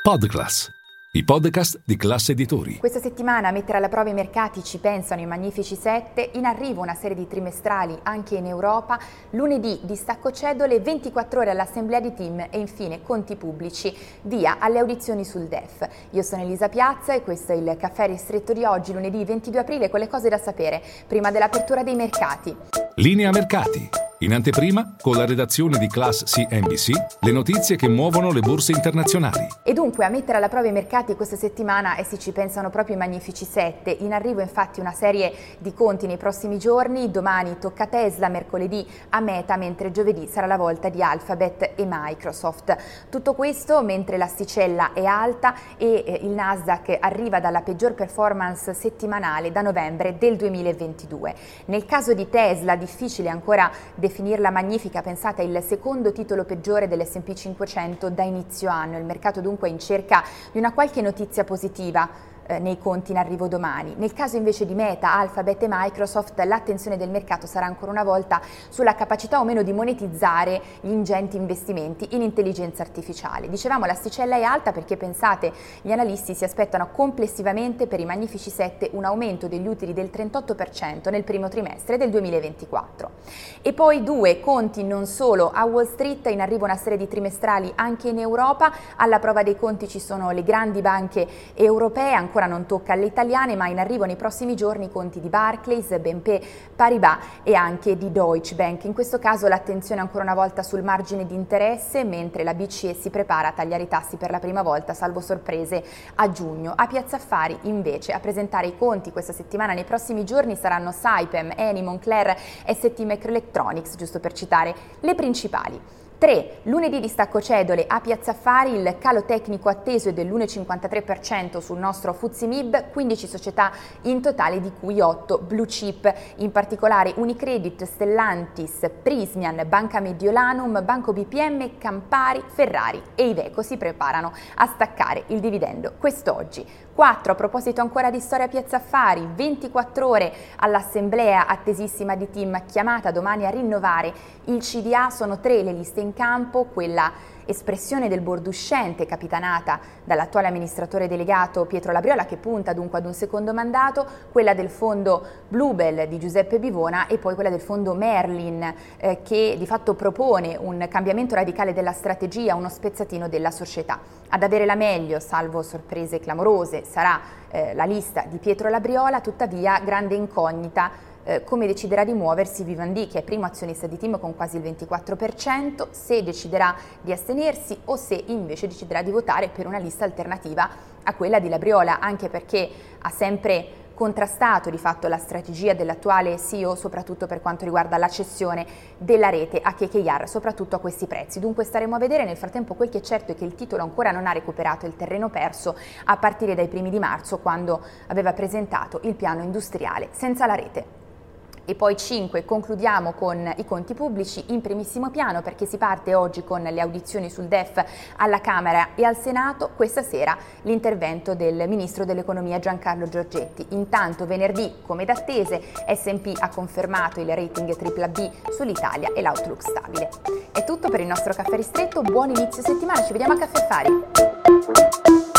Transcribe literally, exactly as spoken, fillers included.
Podclass, i podcast di Class Editori. Questa settimana a mettere alla prova i mercati ci pensano i Magnifici Sette, in arrivo una serie di trimestrali anche in Europa, lunedì distacco cedole, ventiquattro ore all'assemblea di team e infine conti pubblici, via alle audizioni sul D E F. Io sono Elisa Piazza e questo è il caffè ristretto di oggi, lunedì ventidue aprile, con le cose da sapere prima dell'apertura dei mercati. Linea mercati. In anteprima, con la redazione di Class C N B C, le notizie che muovono le borse internazionali. E dunque a mettere alla prova i mercati questa settimana, essi ci pensano proprio i Magnifici Sette. In arrivo infatti una serie di conti nei prossimi giorni. Domani tocca Tesla, mercoledì a Meta, mentre giovedì sarà la volta di Alphabet e Microsoft. Tutto questo mentre l'asticella è alta e eh, il Nasdaq arriva dalla peggior performance settimanale da novembre del duemilaventidue. Nel caso di Tesla, difficile ancora definirla magnifica, pensate, il secondo titolo peggiore dell'esse and pi cinquecento da inizio anno. Il mercato dunque è in cerca di una qualche notizia positiva eh, nei conti in arrivo domani. Nel caso invece di Meta, Alphabet e Microsoft, l'attenzione del mercato sarà ancora una volta sulla capacità o meno di monetizzare gli ingenti investimenti in intelligenza artificiale. Dicevamo l'asticella è alta perché, pensate, gli analisti si aspettano complessivamente per i Magnifici Sette un aumento degli utili del trentotto per cento nel primo trimestre del duemilaventiquattro. E poi due conti non solo a Wall Street, in arrivo una serie di trimestrali anche in Europa. Alla prova dei conti ci sono le grandi banche europee, ancora non tocca alle italiane, ma in arrivo nei prossimi giorni i conti di Barclays, B N P Paribas e anche di Deutsche Bank. In questo caso l'attenzione ancora una volta sul margine di interesse, mentre la B C E si prepara a tagliare i tassi per la prima volta, salvo sorprese, a giugno. A Piazza Affari invece a presentare i conti questa settimana nei prossimi giorni saranno Saipem, Eni, Moncler, S T Microelectronics, giusto per citare le principali. tre. Lunedì distacco cedole a Piazza Affari, il calo tecnico atteso è dell'uno virgola cinquantatré per cento sul nostro F T S E M I B, quindici società in totale di cui otto blue chip, in particolare Unicredit, Stellantis, Prismian, Banca Mediolanum, Banco B P M, Campari, Ferrari e Iveco si preparano a staccare il dividendo quest'oggi. quattro. A proposito ancora di storia Piazza Affari, ventiquattro ore all'assemblea attesissima di team chiamata domani a rinnovare il C D A. Sono tre le liste in campo, quella espressione del board uscente capitanata dall'attuale amministratore delegato Pietro Labriola, che punta dunque ad un secondo mandato, quella del fondo Bluebell di Giuseppe Bivona e poi quella del fondo Merlin eh, che di fatto propone un cambiamento radicale della strategia, uno spezzatino della società. Ad avere la meglio, salvo sorprese clamorose, sarà eh, la lista di Pietro Labriola, tuttavia grande incognita Eh, come deciderà di muoversi Vivendi, che è primo azionista di team con quasi il ventiquattro per cento, se deciderà di astenersi o se invece deciderà di votare per una lista alternativa a quella di Labriola, anche perché ha sempre contrastato di fatto la strategia dell'attuale C E O, soprattutto per quanto riguarda la cessione della rete a K K R, soprattutto a questi prezzi. Dunque staremo a vedere. Nel frattempo quel che è certo è che il titolo ancora non ha recuperato il terreno perso a partire dai primi di marzo, quando aveva presentato il piano industriale senza la rete. E poi cinque, concludiamo con i conti pubblici in primissimo piano, perché si parte oggi con le audizioni sul D E F alla Camera e al Senato. Questa sera l'intervento del Ministro dell'Economia Giancarlo Giorgetti. Intanto venerdì, come d'attese, S and P ha confermato il rating tripla B sull'Italia e l'outlook stabile. È tutto per il nostro caffè ristretto, buon inizio settimana, ci vediamo a Caffè Affari!